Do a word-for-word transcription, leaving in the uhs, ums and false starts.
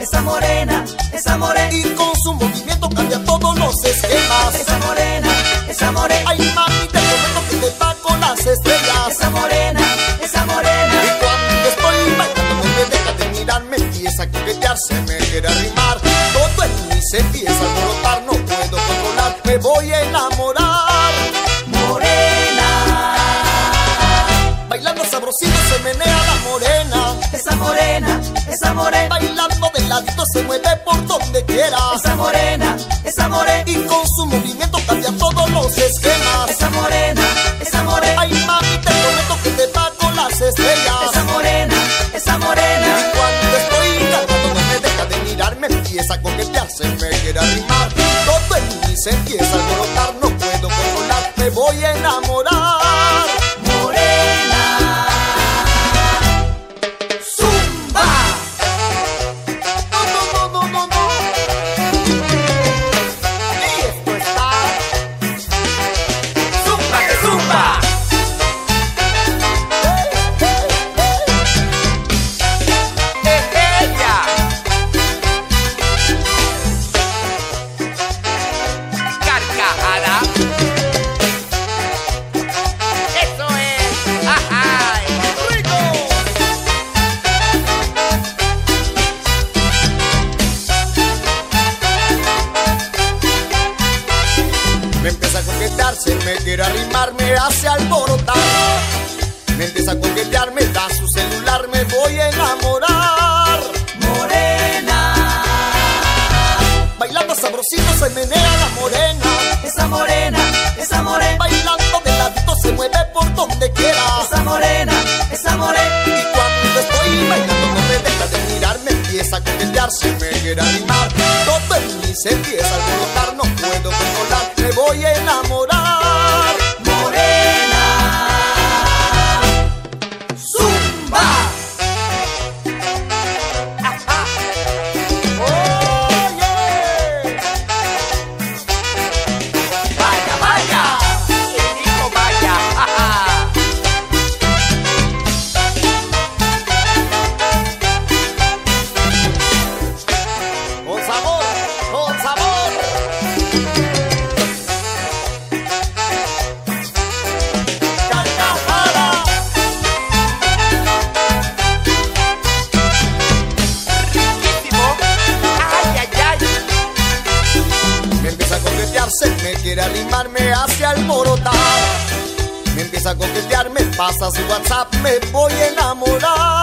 esa morena, esa morena. Y con su movimiento cambia todos los esquemas. Esa morena, esa morena. Ay, mami, te prometo que te va con las estrellas. Esa morena, esa morena. Y cuando estoy bailando no me deja de mirar, me empieza a coquetear, se me quiere arrimar. Todo en mí se empieza a alborotar, no puedo controlar, me voy a enamorar. Morena, bailando sabrosito se menea la morena. esa morena, esa morena. Bailando de ladito se mueve por donde quiera. Esa morena, esa morena. Y con su movimiento cambia todos los esquemas. Esa morena, esa morena. Ay, mami, te prometo que te va con las estrellas. Esa morena, esa morena. Y cuando estoy cantando no me deja de mirar, me empieza a coquetear, se me quiere arrimar. Todo en mí se empieza a alborotar, no puedo controlar, me voy a enamorar. Morena, zumba. No, no, no, no, no, no. Y esto está Zumba que zumba. ¡Ella! Carcajada. Eso es. ¡Ajá! rico. Me empieza a coquetear, se me quiere arrimar, me hace alborotar. Me empieza a coquetear, me da su celular, me voy a enamorar. Morena, Bailando sabrosito se menea la morena. esa morena, esa morena. Bailando de ladito se mueve por donde quiera. Esa morena, esa morena. Y cuando estoy bailando no me deja de mirar, me empieza a coquetear, se me quiere animar. Todo en mí se empieza a alborotar, no puedo controlar, me voy a enamorar. Morena, zumba. Oye, Vaya, vaya. ¿Quién dijo vaya? ¡Ajá! con sabor, con sabor. Carcajada. Riquísimo. ¡Ay, ay, ay! Me empieza a coquetear, se me quiere arrimar, me hace alborotar. Me empieza a coquetear, me pasa su WhatsApp, me voy a enamorar.